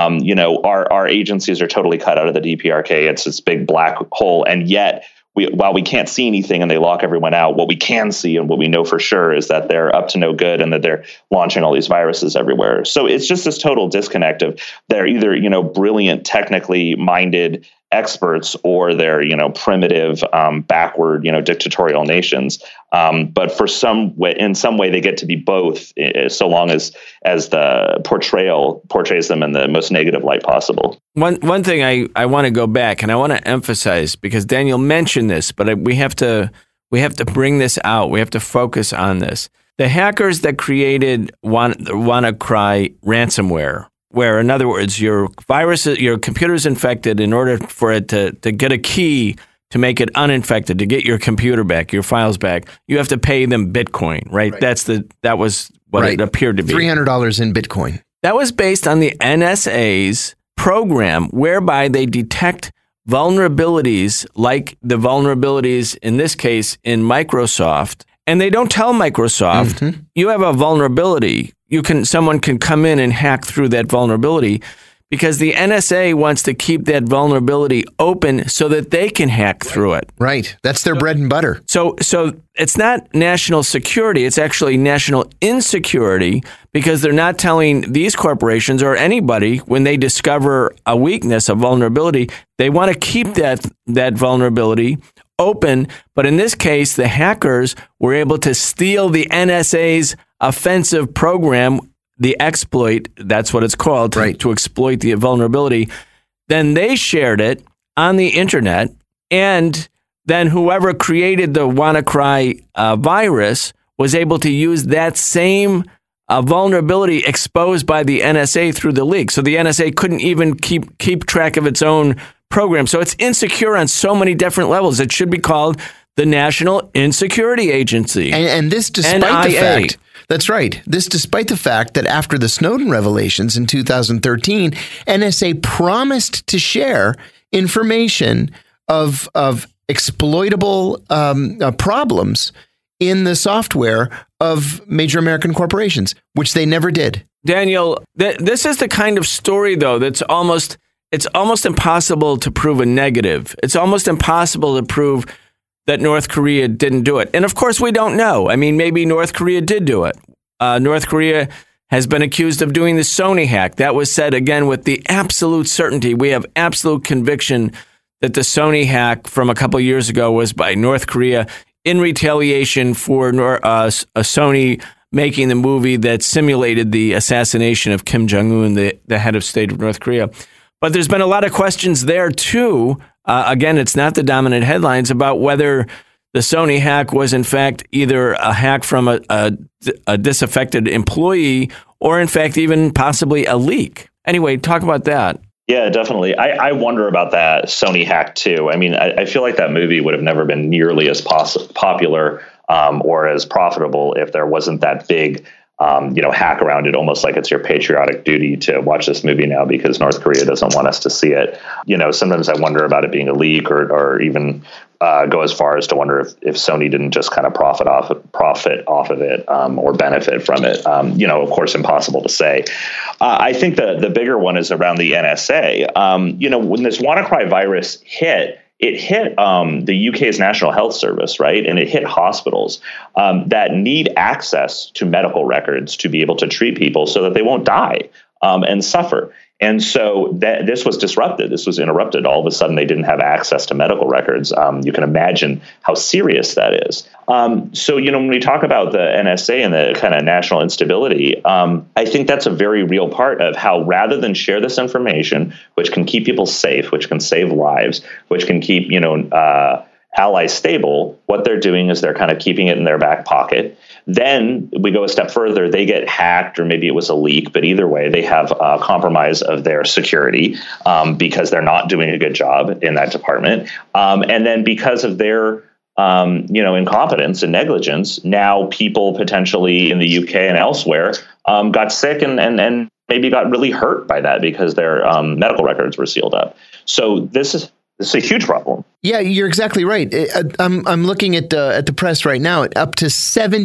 Our agencies are totally cut out of the DPRK. It's this big black hole. And yet, while we can't see anything and they lock everyone out, what we can see and what we know for sure is that they're up to no good and that they're launching all these viruses everywhere. So it's just this total disconnect of they're either, brilliant, technically minded experts, or they're, primitive, backward, dictatorial nations. But in some way, they get to be both, so long as the portrayal portrays them in the most negative light possible. One thing I want to go back and I want to emphasize, because Daniel mentioned this, but we have to bring this out. We have to focus on this. The hackers that created WannaCry ransomware, where, in other words, your computer's infected, in order for it to get a key to make it uninfected, to get your computer back, your files back, you have to pay them Bitcoin, right? That was what it appeared to be. $300 in Bitcoin. That was based on the NSA's program, whereby they detect vulnerabilities, like the vulnerabilities in this case in Microsoft, and they don't tell Microsoft, you have a vulnerability. Someone can come in and hack through that vulnerability, because the NSA wants to keep that vulnerability open so that they can hack through it. Right. That's their bread and butter. So it's not national security. It's actually national insecurity, because they're not telling these corporations or anybody when they discover a weakness, a vulnerability, they want to keep that vulnerability open. But in this case, the hackers were able to steal the NSA's offensive program, the exploit, that's what it's called, to exploit the vulnerability. Then they shared it on the internet, and then whoever created the WannaCry virus was able to use that same vulnerability exposed by the NSA through the leak. So the NSA couldn't even keep track of its own program. So it's insecure on so many different levels. It should be called the National Insecurity Agency. And this despite the fact, that's right, this despite the fact that after the Snowden revelations in 2013, NSA promised to share information of exploitable problems in the software of major American corporations, which they never did. Daniel, this is the kind of story, though, it's almost impossible to prove a negative. It's almost impossible to prove that North Korea didn't do it. And of course, we don't know. I mean, maybe North Korea did do it. North Korea has been accused of doing the Sony hack. That was said, again, with the absolute certainty. We have absolute conviction that the Sony hack from a couple of years ago was by North Korea in retaliation for Sony making the movie that simulated the assassination of Kim Jong-un, the head of state of North Korea. But there's been a lot of questions there, too. Again, it's not the dominant headlines about whether the Sony hack was, in fact, either a hack from a disaffected employee or, in fact, even possibly a leak. Anyway, talk about that. Yeah, definitely. I wonder about that Sony hack, too. I mean, I feel like that movie would have never been nearly as popular or as profitable if there wasn't that big hack around it, almost like it's your patriotic duty to watch this movie now because North Korea doesn't want us to see it. Sometimes I wonder about it being a leak or even go as far as to wonder if Sony didn't just kind of profit off of it or benefit from it. Of course, impossible to say. I think the bigger one is around the NSA. When this WannaCry virus hit, it hit the UK's National Health Service, right? And it hit hospitals that need access to medical records to be able to treat people so that they won't die and suffer. And so this was disrupted. This was interrupted. All of a sudden, they didn't have access to medical records. You can imagine how serious that is. So, when we talk about the NSA and the kind of national instability, I think that's a very real part of how rather than share this information, which can keep people safe, which can save lives, which can keep, allies stable, what they're doing is they're kind of keeping it in their back pocket. Then we go a step further, they get hacked, or maybe it was a leak, but either way, they have a compromise of their security because they're not doing a good job in that department. And then because of their incompetence and negligence, now people potentially in the UK and elsewhere got sick and maybe got really hurt by that because their medical records were sealed up. So this is a huge problem. Yeah, you're exactly right. I'm looking at the press right now. Up to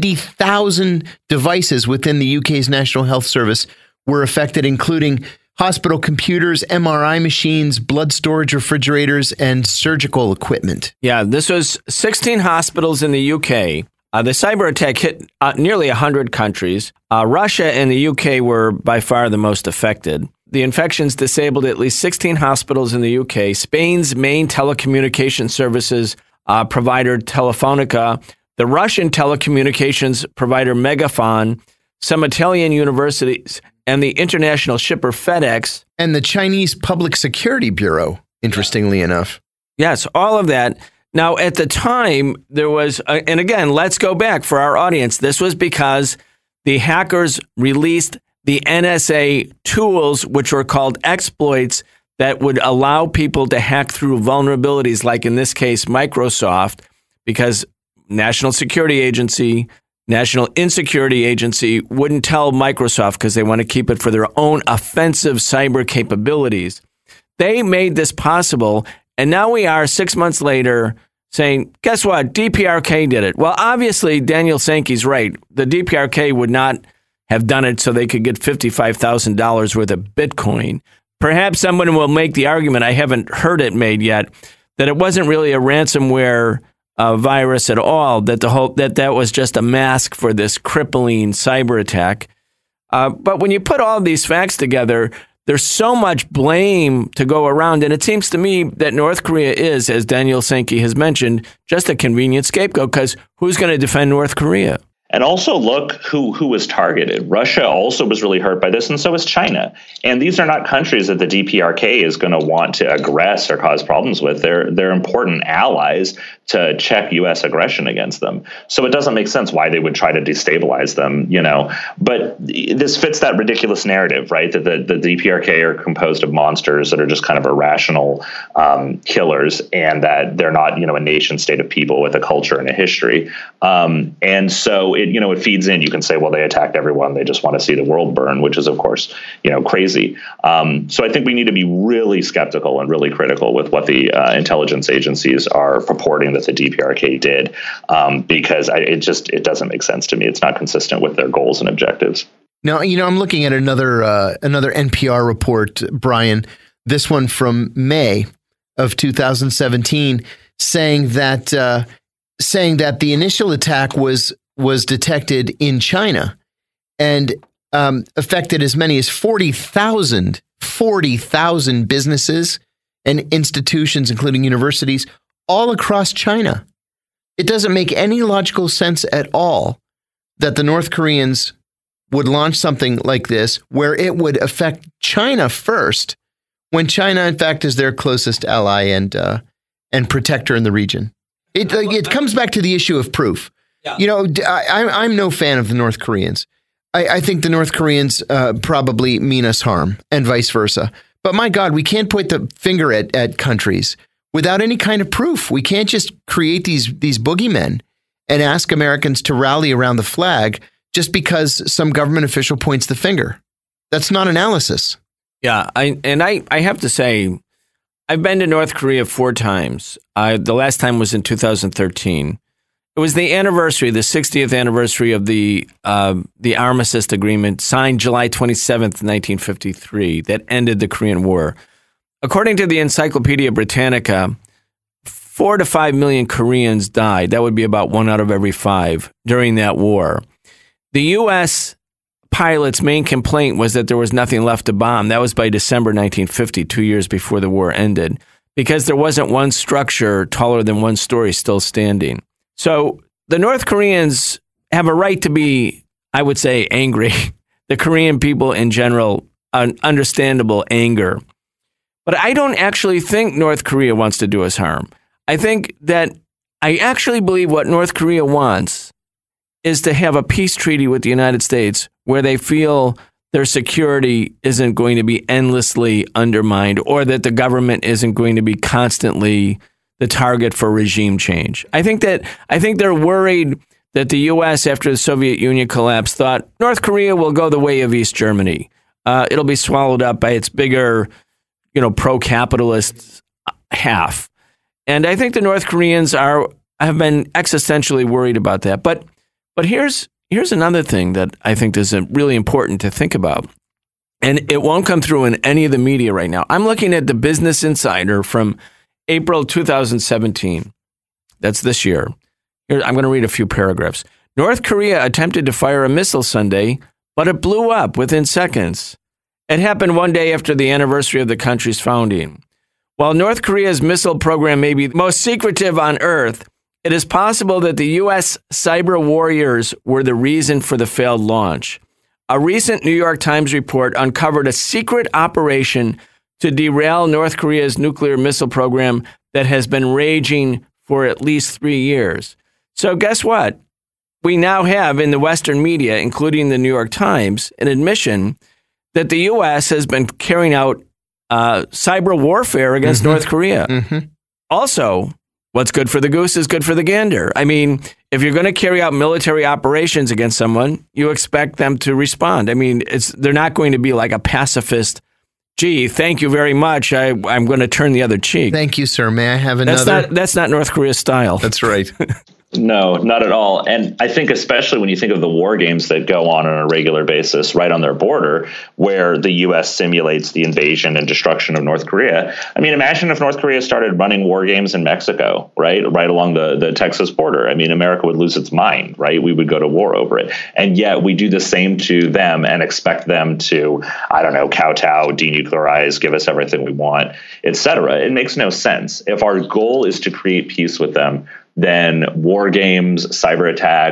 70,000 devices within the UK's National Health Service were affected, including hospital computers, MRI machines, blood storage refrigerators, and surgical equipment. Yeah, this was 16 hospitals in the UK. The cyber attack hit nearly 100 countries. Russia and the UK were by far the most affected. The infections disabled at least 16 hospitals in the UK. Spain's main telecommunication services provider, Telefonica, the Russian telecommunications provider, Megafon, some Italian universities, and the international shipper FedEx. And the Chinese Public Security Bureau, interestingly enough. Yes, all of that. Now, at the time, there was, and again, let's go back for our audience. This was because the hackers released the NSA tools, which were called exploits, that would allow people to hack through vulnerabilities, like in this case, Microsoft, because National Security Agency, National Insecurity Agency wouldn't tell Microsoft because they want to keep it for their own offensive cyber capabilities. They made this possible, and now we are 6 months later saying, guess what? DPRK did it. Well, obviously, Daniel Sankey's right. The DPRK would not have done it so they could get $55,000 worth of Bitcoin. Perhaps someone will make the argument, I haven't heard it made yet, that it wasn't really a ransomware virus at all, that that was just a mask for this crippling cyber attack. But when you put all these facts together, there's so much blame to go around. And it seems to me that North Korea is, as Daniel Sankey has mentioned, just a convenient scapegoat, because who's going to defend North Korea? And also look who was targeted. Russia also was really hurt by this, and so is China. And these are not countries that the DPRK is going to want to aggress or cause problems with. They're important allies to check U.S. aggression against them. So it doesn't make sense why they would try to destabilize them, But this fits that ridiculous narrative, right? That the DPRK are composed of monsters that are just kind of irrational killers, and that they're not, a nation state of people with a culture and a history. And so it feeds in. You can say, well, they attacked everyone. They just want to see the world burn, which is, of course, crazy. So I think we need to be really skeptical and really critical with what the intelligence agencies are purporting that the DPRK did, because it doesn't make sense to me. It's not consistent with their goals and objectives. Now, I'm looking at another NPR report, Brian, this one from May of 2017, saying that the initial attack was detected in China and affected as many as 40,000 businesses and institutions, including universities, all across China. It doesn't make any logical sense at all that the North Koreans would launch something like this where it would affect China first, when China, in fact, is their closest ally and protector in the region. It comes back to the issue of proof. Yeah. I'm no fan of the North Koreans. I think the North Koreans probably mean us harm, and vice versa. But my God, we can't point the finger at countries without any kind of proof. We can't just create these boogeymen and ask Americans to rally around the flag just because some government official points the finger. That's not analysis. Yeah, I have to say, I've been to North Korea 4 times. The last time was in 2013. It was the 60th anniversary of the Armistice Agreement signed July 27th, 1953, that ended the Korean War. According to the Encyclopedia Britannica, 4 to 5 million Koreans died. That would be about 1 out of every 5 during that war. The U.S. pilot's main complaint was that there was nothing left to bomb. That was by December 1950, 2 years before the war ended, because there wasn't one structure taller than one story still standing. So the North Koreans have a right to be, I would say, angry. The Korean people in general, understandable anger. But I don't actually think North Korea wants to do us harm. I actually believe what North Korea wants is to have a peace treaty with the United States where they feel their security isn't going to be endlessly undermined, or that the government isn't going to be constantly the target for regime change. I think they're worried that the U.S., after the Soviet Union collapsed, thought North Korea will go the way of East Germany. It'll be swallowed up by its bigger, pro-capitalist half. And I think the North Koreans have been existentially worried about that. But here's another thing that I think is really important to think about. And it won't come through in any of the media right now. I'm looking at the Business Insider from April 2017. That's this year. Here, I'm going to read a few paragraphs. North Korea attempted to fire a missile Sunday, but it blew up within seconds. It happened one day after the anniversary of the country's founding. While North Korea's missile program may be the most secretive on Earth, it is possible that the U.S. cyber warriors were the reason for the failed launch. A recent New York Times report uncovered a secret operation to derail North Korea's nuclear missile program that has been raging for at least 3 years. So guess what? We now have in the Western media, including the New York Times, an admission that the U.S. has been carrying out cyber warfare against North Korea. Mm-hmm. Also, what's good for the goose is good for the gander. I mean, if you're going to carry out military operations against someone, you expect them to respond. I mean, they're not going to be like a pacifist. Gee, thank you very much. I'm going to turn the other cheek. Thank you, sir. May I have another? That's not North Korea's style. That's right. No, not at all. And I think especially when you think of the war games that go on a regular basis right on their border, where the U.S. simulates the invasion and destruction of North Korea. I mean, imagine if North Korea started running war games in Mexico, right along the Texas border. I mean, America would lose its mind, right? We would go to war over it. And yet we do the same to them and expect them to, kowtow, denuclearize, give us everything we want, et cetera. It makes no sense. If our goal is to create peace with them, then war games, cyber attacks,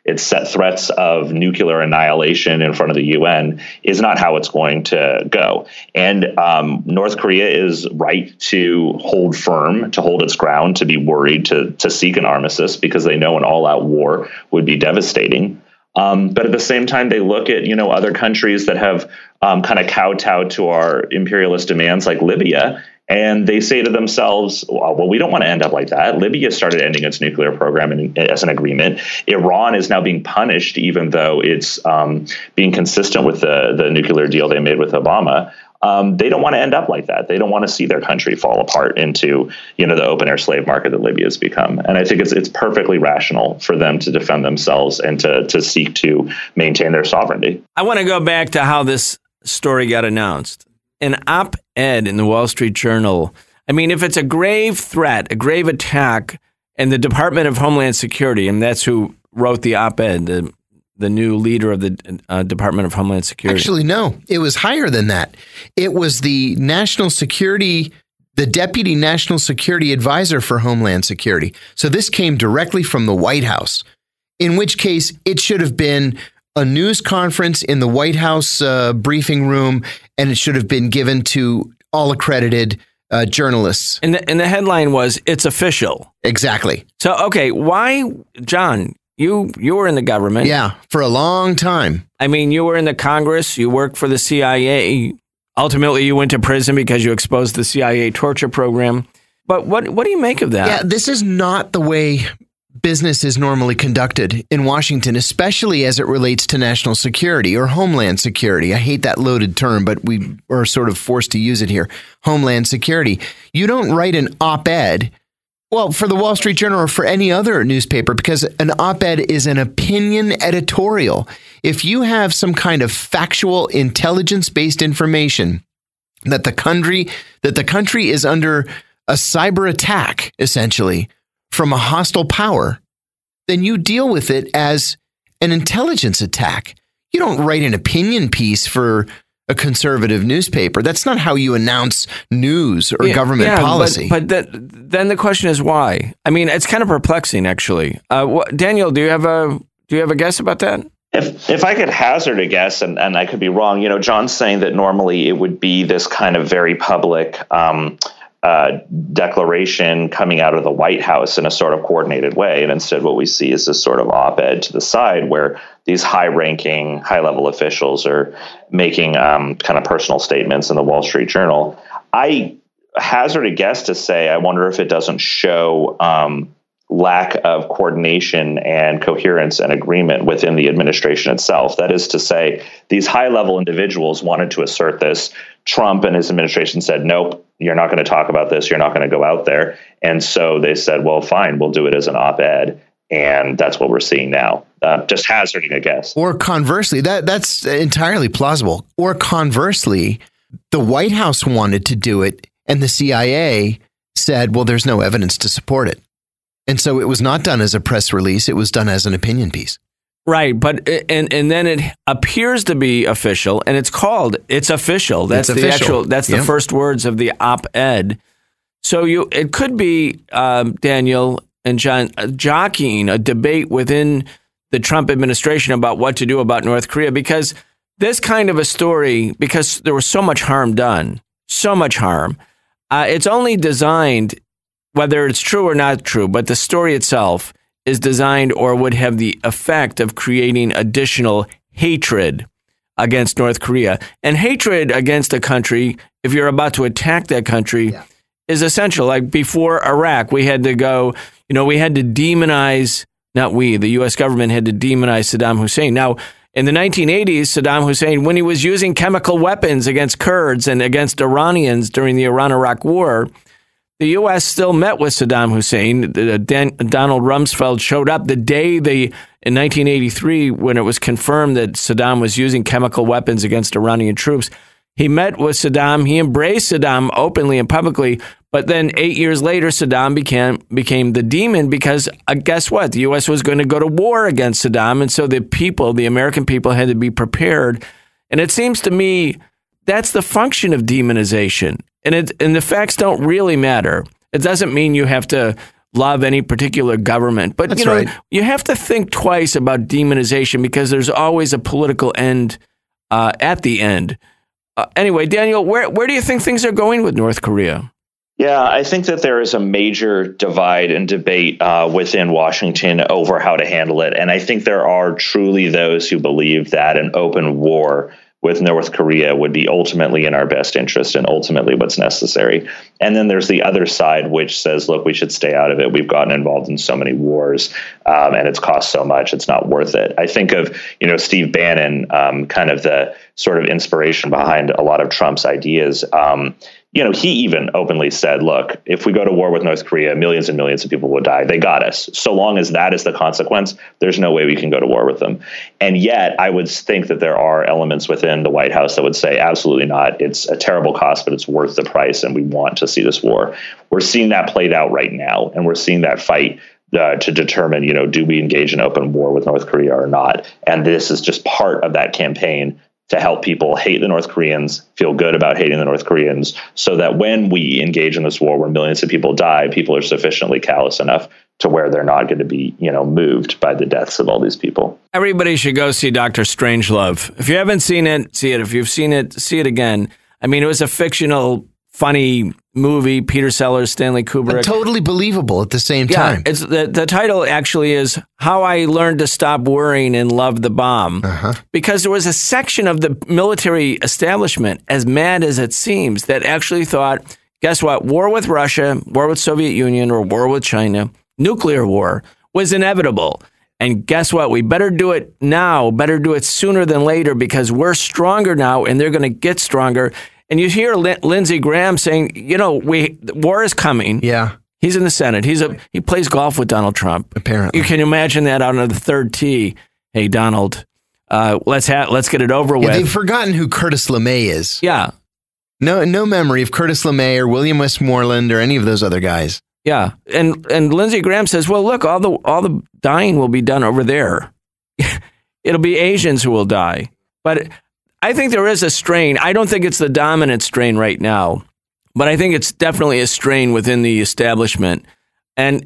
its set threats of nuclear annihilation in front of the UN is not how it's going to go. And North Korea is right to hold firm, to hold its ground, to be worried, to seek an armistice, because they know an all-out war would be devastating. But at the same time, they look at, other countries that have kind of kowtowed to our imperialist demands, like Libya, and they say to themselves, well, we don't want to end up like that. Libya started ending its nuclear program as an agreement. Iran is now being punished, even though it's being consistent with the nuclear deal they made with Obama. They don't want to end up like that. They don't want to see their country fall apart into, the open air slave market that Libya has become. And I think it's perfectly rational for them to defend themselves and to seek to maintain their sovereignty. I want to go back to how this story got announced. An op-ed in the Wall Street Journal. I mean, if it's a grave threat, a grave attack, and the Department of Homeland Security, and that's who wrote the op-ed, the new leader of the Department of Homeland Security. Actually, no, it was higher than that. It was the Deputy National Security Advisor for Homeland Security. So this came directly from the White House, in which case it should have been a news conference in the White House briefing room, and it should have been given to all accredited journalists. And the headline was, "It's official." Exactly. So, okay, why, John, you were in the government. Yeah, for a long time. I mean, you were in the Congress, you worked for the CIA. Ultimately, you went to prison because you exposed the CIA torture program. But what do you make of that? Yeah, this is not the way business is normally conducted in Washington, especially as it relates to national security or homeland security. I hate that loaded term, but we are sort of forced to use it here. Homeland security. You don't write an op-ed, well, for the Wall Street Journal or for any other newspaper, because an op-ed is an opinion editorial. If you have some kind of factual, intelligence-based information that the country is under a cyber attack, essentially, from a hostile power, then you deal with it as an intelligence attack. You don't write an opinion piece for a conservative newspaper. That's not how you announce news or government policy. But then the question is why? I mean, it's kind of perplexing, actually. Daniel, do you have a guess about that? If I could hazard a guess, and I could be wrong, John's saying that normally it would be this kind of very public declaration coming out of the White House in a sort of coordinated way. And instead what we see is this sort of op-ed to the side where these high-ranking, high-level officials are making kind of personal statements in the Wall Street Journal. I hazard a guess to say, I wonder if it doesn't show lack of coordination and coherence and agreement within the administration itself. That is to say, these high-level individuals wanted to assert this. Trump and his administration said, nope, you're not going to talk about this. You're not going to go out there. And so they said, well, fine, we'll do it as an op-ed. And that's what we're seeing now. Just hazarding a guess. Or conversely, that's entirely plausible. Or conversely, the White House wanted to do it and the CIA said, well, there's no evidence to support it. And so it was not done as a press release. It was done as an opinion piece. Right. But and then it appears to be official, and it's official. That's the first words of the op-ed. So it could be, Daniel and John, jockeying a debate within the Trump administration about what to do about North Korea, because this kind of a story, because there was so much harm done, it's only designed, whether it's true or not true, but the story itself is designed or would have the effect of creating additional hatred against North Korea. And hatred against a country, if you're about to attack that country, is essential. Like before Iraq, we had to demonize, the U.S. government had to demonize Saddam Hussein. Now, in the 1980s, Saddam Hussein, when he was using chemical weapons against Kurds and against Iranians during the Iran-Iraq War, the U.S. still met with Saddam Hussein. Donald Rumsfeld showed up the day in 1983, when it was confirmed that Saddam was using chemical weapons against Iranian troops. He met with Saddam. He embraced Saddam openly and publicly. But then 8 years later, Saddam became the demon because guess what? The U.S. was going to go to war against Saddam. And so the American people had to be prepared. And it seems to me that's the function of demonization. And the facts don't really matter. It doesn't mean you have to love any particular government. But, That's right. You have to think twice about demonization because there's always a political end at the end. Anyway, Daniel, where do you think things are going with North Korea? Yeah, I think that there is a major divide and debate within Washington over how to handle it. And I think there are truly those who believe that an open war with North Korea would be ultimately in our best interest and ultimately what's necessary. And then there's the other side, which says, look, we should stay out of it. We've gotten involved in so many wars and it's cost so much. It's not worth it. I think of, Steve Bannon, kind of the sort of inspiration behind a lot of Trump's ideas. He even openly said, look, if we go to war with North Korea, millions and millions of people will die. They got us. So long as that is the consequence, there's no way we can go to war with them. And yet I would think that there are elements within the White House that would say, absolutely not. It's a terrible cost, but it's worth the price. And we want to see this war. We're seeing that played out right now. And we're seeing that fight to determine, do we engage in open war with North Korea or not? And this is just part of that campaign to help people hate the North Koreans, feel good about hating the North Koreans, so that when we engage in this war where millions of people die, people are sufficiently callous enough to where they're not going to be, moved by the deaths of all these people. Everybody should go see Dr. Strangelove. If you haven't seen it, see it. If you've seen it, see it again. I mean, it was a fictional, funny movie, Peter Sellers, Stanley Kubrick. But totally believable at the same time. It's the title actually is How I Learned to Stop Worrying and Love the Bomb. Because there was a section of the military establishment, as mad as it seems, that actually thought, guess what? War with Russia, war with Soviet Union, or war with China, nuclear war was inevitable. And guess what? We better do it now, better do it sooner than later because we're stronger now and they're going to get stronger. And you hear Lindsey Graham saying, war is coming. Yeah. He's in the Senate. He plays golf with Donald Trump. Apparently. You can imagine that out on the third tee. Hey, Donald, let's get it over with. They've forgotten who Curtis LeMay is. Yeah. No memory of Curtis LeMay or William Westmoreland or any of those other guys. Yeah. And Lindsey Graham says, well, look, all the dying will be done over there. It'll be Asians who will die. But I think there is a strain. I don't think it's the dominant strain right now, but I think it's definitely a strain within the establishment. And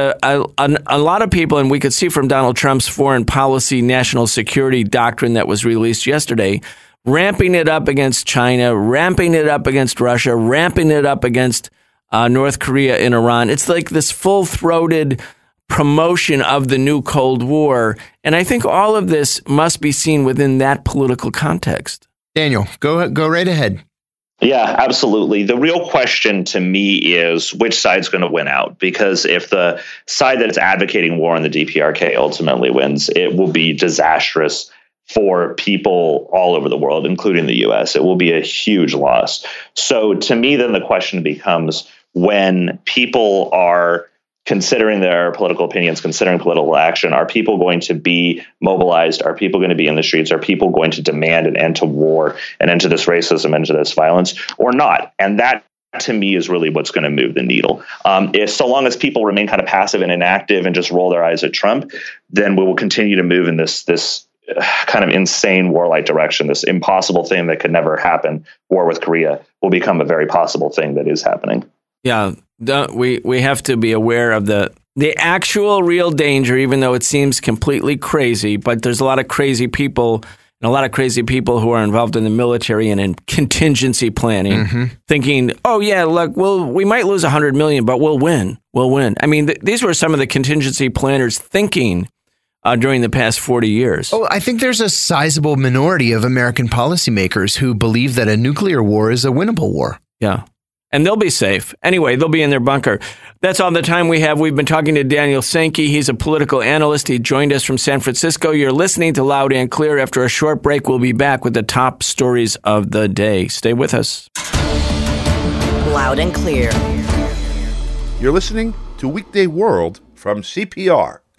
a lot of people, and we could see from Donald Trump's foreign policy national security doctrine that was released yesterday, ramping it up against China, ramping it up against Russia, ramping it up against North Korea and Iran. It's like this full-throated promotion of the new Cold War. And I think all of this must be seen within that political context. Daniel, go right ahead. Yeah, absolutely. The real question to me is which side's going to win out? Because if the side that is advocating war on the DPRK ultimately wins, it will be disastrous for people all over the world, including the U.S. It will be a huge loss. So to me, then the question becomes when people are considering their political opinions, considering political action, are people going to be mobilized? Are people going to be in the streets? Are people going to demand an end to war, an end to this racism, end to this violence, or not? And that, to me, is really what's going to move the needle. If so long as people remain kind of passive and inactive and just roll their eyes at Trump, then we will continue to move in this kind of insane warlike direction. This impossible thing that could never happen, war with Korea, will become a very possible thing that is happening. Yeah, we have to be aware of the actual real danger, even though it seems completely crazy. But there's a lot of crazy people and a lot of crazy people who are involved in the military and in contingency planning, thinking, oh, yeah, look, we might lose 100 million, but we'll win. We'll win. I mean, these were some of the contingency planners thinking during the past 40 years. Oh, I think there's a sizable minority of American policymakers who believe that a nuclear war is a winnable war. Yeah. And they'll be safe. Anyway, they'll be in their bunker. That's all the time we have. We've been talking to Daniel Sankey. He's a political analyst. He joined us from San Francisco. You're listening to Loud and Clear. After a short break, we'll be back with the top stories of the day. Stay with us. Loud and Clear. You're listening to Weekday World from CPR.